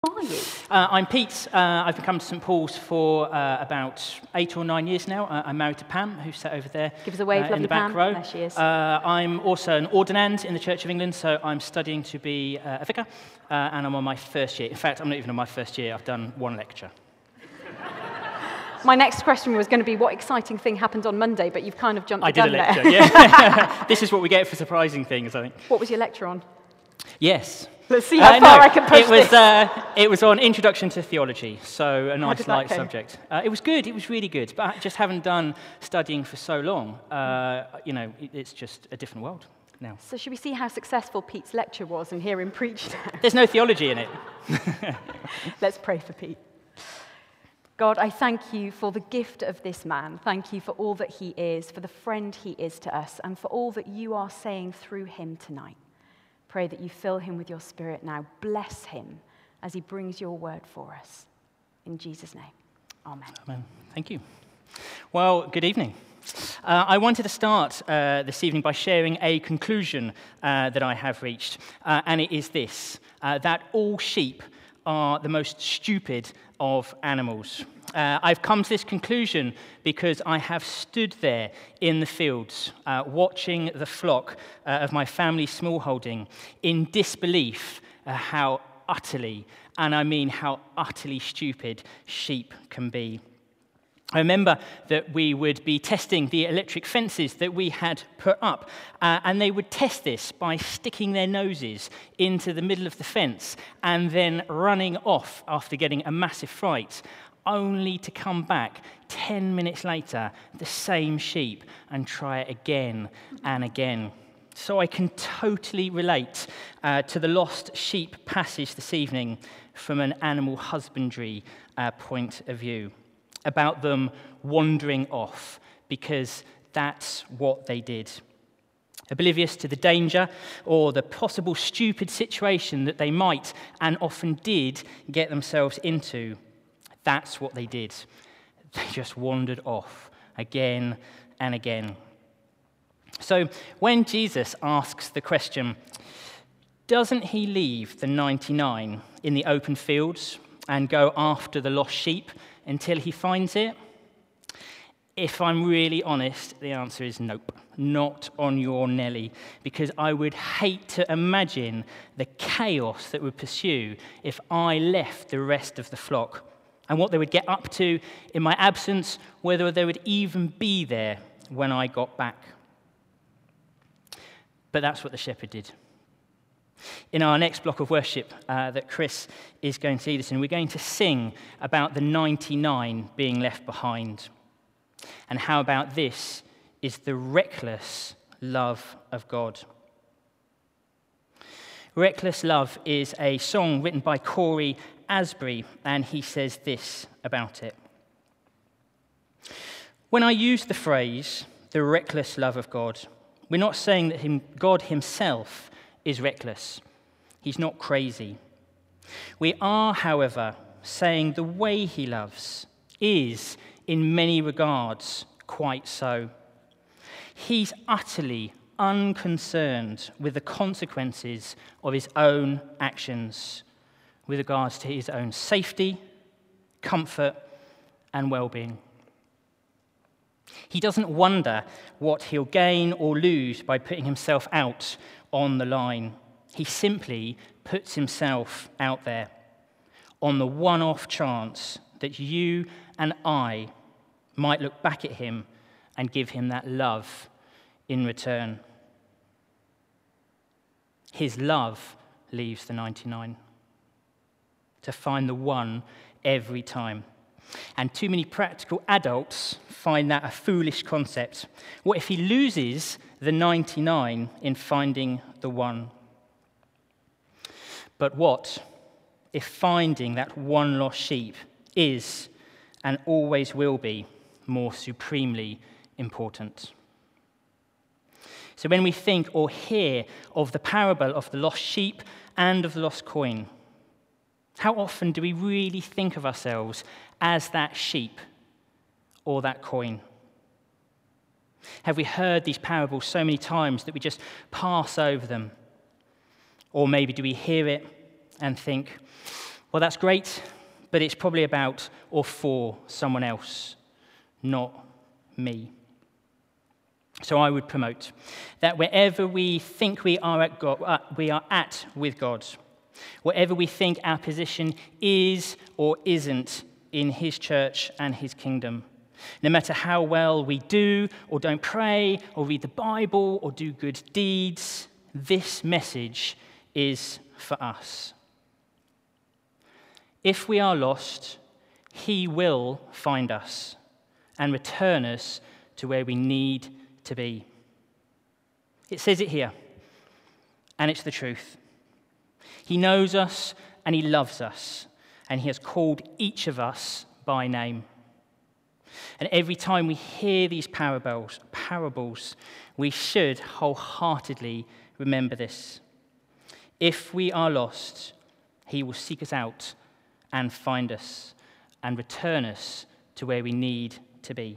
Who are you? I'm Pete. I've become St Paul's for about 8 or 9 years now. I'm married to Pam, who's sat over there. Give us a wave, in lovely the back Pam. row. There she is. I'm also an ordinand in the Church of England, so I'm studying to be a vicar, and I'm on my first year. In fact, I'm not even on my first year. I've done one lecture. My next question was going to be, what exciting thing happened on Monday, but you've kind of jumped the I did gun a lecture, there. yeah. This is what we get for surprising things, I think. What was your lecture on? Yes. Let's see how far I can push this. It was on Introduction to Theology, so a nice did that light go? subject. It was good, it was really good, but I just haven't done studying for so long. It's just a different world now. So should we see how successful Pete's lecture was and hear him preach now? There's no theology in it. Let's pray for Pete. God, I thank you for the gift of this man. Thank you for all that he is, for the friend he is to us, and for all that you are saying through him tonight. Pray that you fill him with your spirit now. Bless him as he brings your word for us. In Jesus' name, amen. Amen. Thank you. Well, good evening. I wanted to start this evening by sharing a conclusion that I have reached, and it is this, that all sheep are the most stupid of animals. I've come to this conclusion because I have stood there in the fields watching the flock of my family smallholding in disbelief how utterly, and I mean how utterly stupid sheep can be. I remember that we would be testing the electric fences that we had put up, and they would test this by sticking their noses into the middle of the fence and then running off after getting a massive fright, only to come back 10 minutes later, the same sheep, and try it again and again. So I can totally relate to the lost sheep passage this evening from an animal husbandry point of view, about them wandering off, because that's what they did. Oblivious to the danger or the possible stupid situation that they might and often did get themselves into. That's what they did. They just wandered off again and again. So when Jesus asks the question, doesn't he leave the 99 in the open fields and go after the lost sheep until he finds it? If I'm really honest, the answer is nope, not on your Nelly, because I would hate to imagine the chaos that would pursue if I left the rest of the flock, and what they would get up to in my absence, whether they would even be there when I got back. But that's what the shepherd did. In our next block of worship that Chris is going to lead us in, we're going to sing about the 99 being left behind. And how about this is the reckless love of God. Reckless Love is a song written by Corey Asbury, and he says this about it. When I use the phrase, the reckless love of God, we're not saying that God himself is reckless. He's not crazy. We are, however, saying the way he loves is, in many regards, quite so. He's utterly unconcerned with the consequences of his own actions with regards to his own safety, comfort, and well-being. He doesn't wonder what he'll gain or lose by putting himself out on the line. He simply puts himself out there on the one-off chance that you and I might look back at him and give him that love in return. His love leaves the 99 to find the one every time. And too many practical adults find that a foolish concept. What if he loses the 99 in finding the one? But what if finding that one lost sheep is and always will be more supremely important? So when we think or hear of the parable of the lost sheep and of the lost coin, how often do we really think of ourselves as that sheep or that coin? Have we heard these parables so many times that we just pass over them? Or maybe do we hear it and think, Well, that's great, but it's probably about or for someone else, not me. So I would promote that wherever we think we are at with God, whatever we think our position is or isn't in his church and his kingdom, no matter how well we do or don't pray or read the Bible or do good deeds, this message is for us. If we are lost, he will find us and return us to where we need to be. It says it here, and it's the truth. He knows us and he loves us, and he has called each of us by name. And every time we hear these parables, we should wholeheartedly remember this. If we are lost, he will seek us out and find us and return us to where we need to be.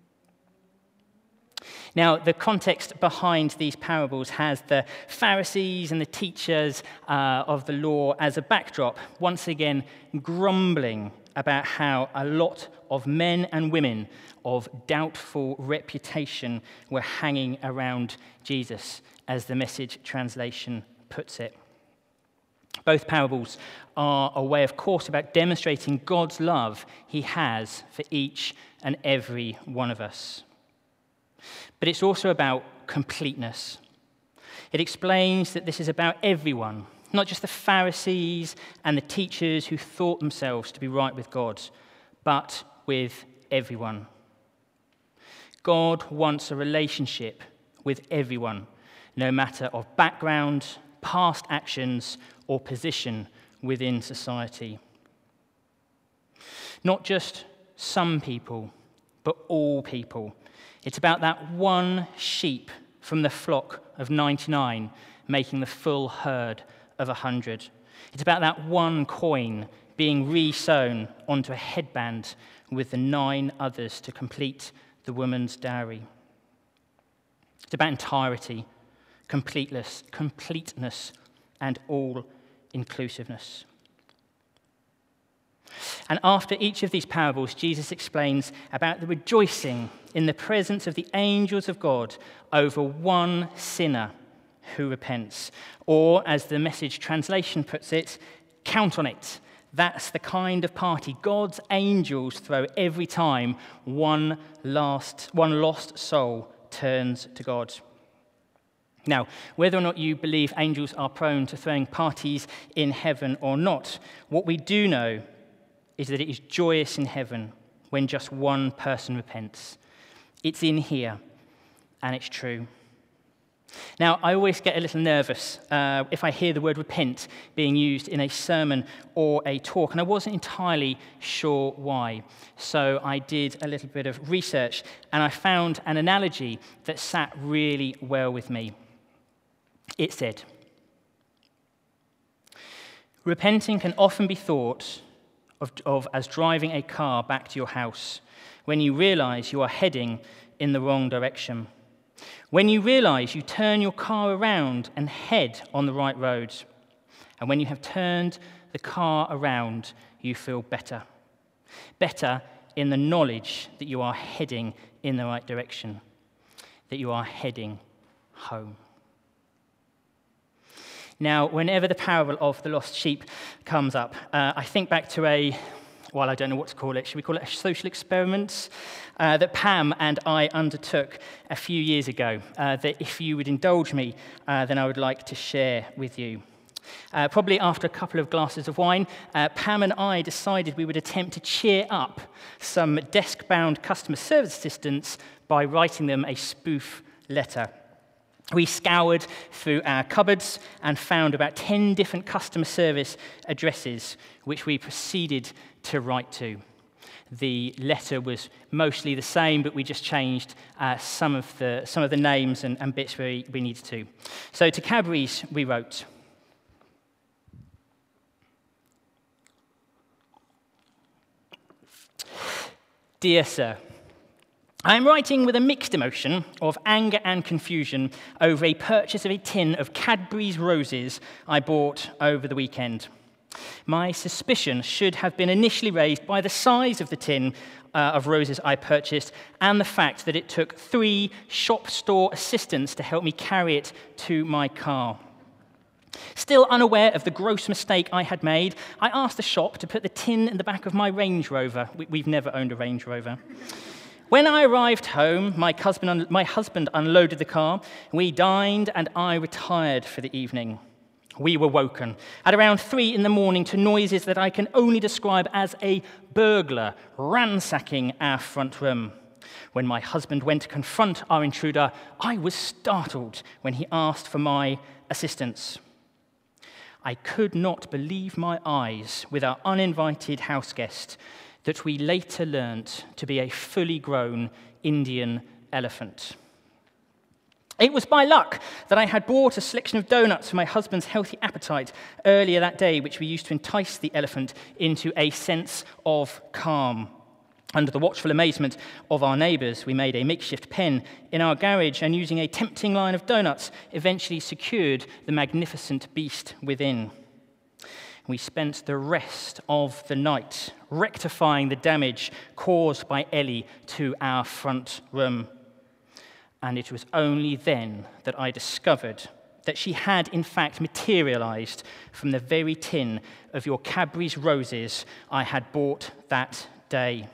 Now, the context behind these parables has the Pharisees and the teachers of the law as a backdrop, once again grumbling about how a lot of men and women of doubtful reputation were hanging around Jesus, as the Message translation puts it. Both parables are a way, of course, about demonstrating God's love he has for each and every one of us. But it's also about completeness. It explains that this is about everyone, not just the Pharisees and the teachers who thought themselves to be right with God, but with everyone. God wants a relationship with everyone, no matter of background, past actions, or position within society. Not just some people, but all people. It's about that one sheep from the flock of 99 making the full herd of 100. It's about that one coin being re-sewn onto a headband with the 9 others to complete the woman's dowry. It's about entirety, completeness, and all-inclusiveness. And after each of these parables, Jesus explains about the rejoicing in the presence of the angels of God over one sinner who repents. Or, as the Message translation puts it, count on it. That's the kind of party God's angels throw every time one lost soul turns to God. Now, whether or not you believe angels are prone to throwing parties in heaven or not, what we do know is that it is joyous in heaven when just one person repents. It's in here, and it's true. Now, I always get a little nervous if I hear the word repent being used in a sermon or a talk, and I wasn't entirely sure why. So I did a little bit of research, and I found an analogy that sat really well with me. It said, repenting can often be thought of as driving a car back to your house when you realize you are heading in the wrong direction. When you realize you turn your car around and head on the right road. And when you have turned the car around, you feel better. Better in the knowledge that you are heading in the right direction, that you are heading home. Now, whenever the parable of the lost sheep comes up, I think back to I don't know what to call it. Should we call it a social experiment that Pam and I undertook a few years ago that if you would indulge me, then I would like to share with you. Probably after a couple of glasses of wine, Pam and I decided we would attempt to cheer up some desk-bound customer service assistants by writing them a spoof letter. We scoured through our cupboards and found about 10 different customer service addresses, which we proceeded to write to. The letter was mostly the same, but we just changed some of the names and bits where we needed to. So to Cadbury's, we wrote, Dear Sir, I am writing with a mixed emotion of anger and confusion over a purchase of a tin of Cadbury's roses I bought over the weekend. My suspicion should have been initially raised by the size of the tin of roses I purchased and the fact that it took 3 shop store assistants to help me carry it to my car. Still unaware of the gross mistake I had made, I asked the shop to put the tin in the back of my Range Rover. We've never owned a Range Rover. When I arrived home, my husband unloaded the car, we dined, and I retired for the evening. We were woken at around 3 in the morning to noises that I can only describe as a burglar ransacking our front room. When my husband went to confront our intruder, I was startled when he asked for my assistance. I could not believe my eyes with our uninvited house guest that we later learnt to be a fully grown Indian elephant. It was by luck that I had bought a selection of donuts for my husband's healthy appetite earlier that day, which we used to entice the elephant into a sense of calm. Under the watchful amazement of our neighbours, we made a makeshift pen in our garage and, using a tempting line of donuts, eventually secured the magnificent beast within. We spent the rest of the night rectifying the damage caused by Ellie to our front room. And it was only then that I discovered that she had, in fact, materialized from the very tin of your Cadbury's roses I had bought that day.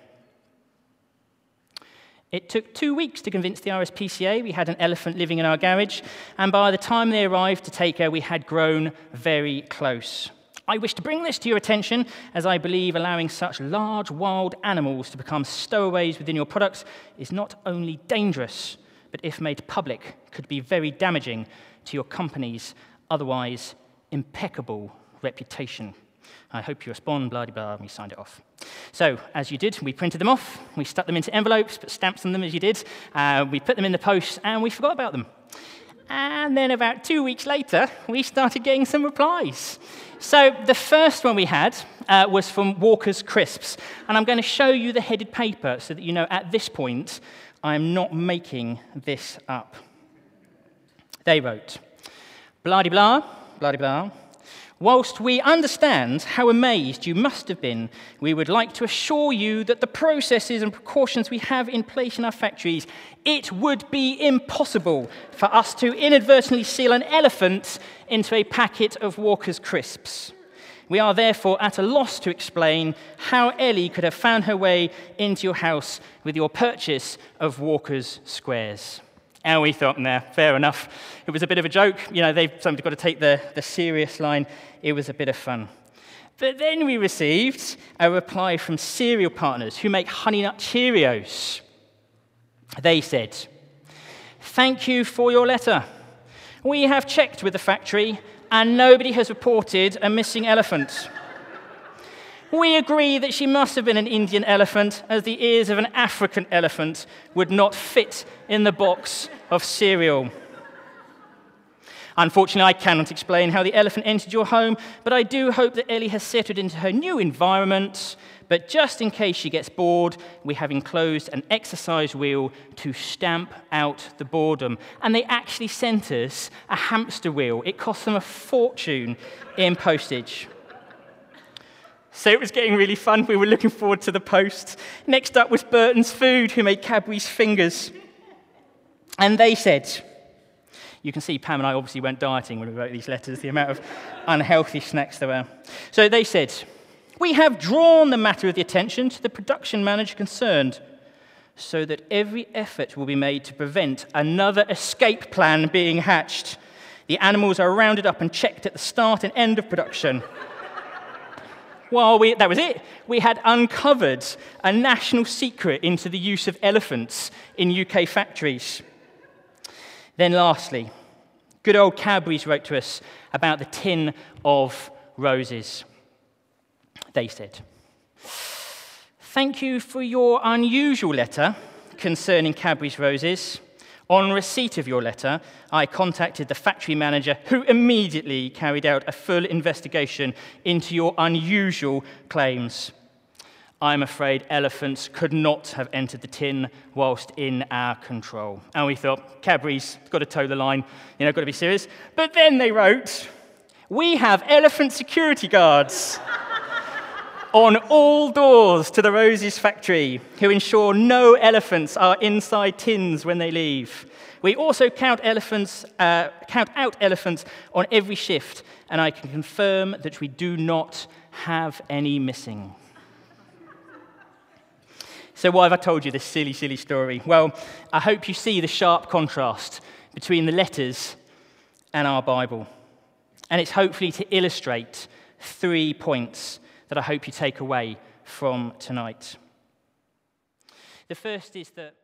It took 2 weeks to convince the RSPCA we had an elephant living in our garage, and by the time they arrived to take her, we had grown very close. I wish to bring this to your attention, as I believe allowing such large wild animals to become stowaways within your products is not only dangerous, but if made public, could be very damaging to your company's otherwise impeccable reputation. I hope you respond, blah-de-blah, and we signed it off. So, as you did, we printed them off, we stuck them into envelopes, put stamps on them as you did, we put them in the post, and we forgot about them. And then about 2 weeks later, we started getting some replies. So the first one we had was from Walker's Crisps, and I'm going to show you the headed paper so that you know at this point I'm not making this up. They wrote, blah-de-blah, blah-de-blah. Whilst we understand how amazed you must have been, we would like to assure you that the processes and precautions we have in place in our factories, it would be impossible for us to inadvertently seal an elephant into a packet of Walker's Crisps. We are therefore at a loss to explain how Ellie could have found her way into your house with your purchase of Walker's Squares. And we thought, nah, fair enough. It was a bit of a joke. You know, somebody's got to take the serious line. It was a bit of fun. But then we received a reply from Cereal Partners, who make Honey Nut Cheerios. They said, thank you for your letter. We have checked with the factory, and nobody has reported a missing elephant. We agree that she must have been an Indian elephant, as the ears of an African elephant would not fit in the box of cereal. Unfortunately, I cannot explain how the elephant entered your home, but I do hope that Ellie has settled into her new environment. But just in case she gets bored, we have enclosed an exercise wheel to stamp out the boredom. And they actually sent us a hamster wheel. It cost them a fortune in postage. So it was getting really fun. We were looking forward to the post. Next up was Burton's Food, who made Cadbury's fingers. And they said, you can see Pam and I obviously went dieting when we wrote these letters, the amount of unhealthy snacks there were. So they said, we have drawn the matter of the attention to the production manager concerned, so that every effort will be made to prevent another escape plan being hatched. The animals are rounded up and checked at the start and end of production. That was it. We had uncovered a national secret into the use of elephants in UK factories. Then lastly, good old Cadbury's wrote to us about the tin of roses. They said, thank you for your unusual letter concerning Cadbury's roses. On receipt of your letter, I contacted the factory manager, who immediately carried out a full investigation into your unusual claims. I'm afraid elephants could not have entered the tin whilst in our control. And we thought, Cadbury's got to toe the line, got to be serious. But then they wrote, We have elephant security guards on all doors to the Roses factory who ensure no elephants are inside tins when they leave. We also count out elephants on every shift, and I can confirm that we do not have any missing. So why have I told you this silly, silly story? Well, I hope you see the sharp contrast between the letters and our Bible. And it's hopefully to illustrate 3 points that I hope you take away from tonight. The first is that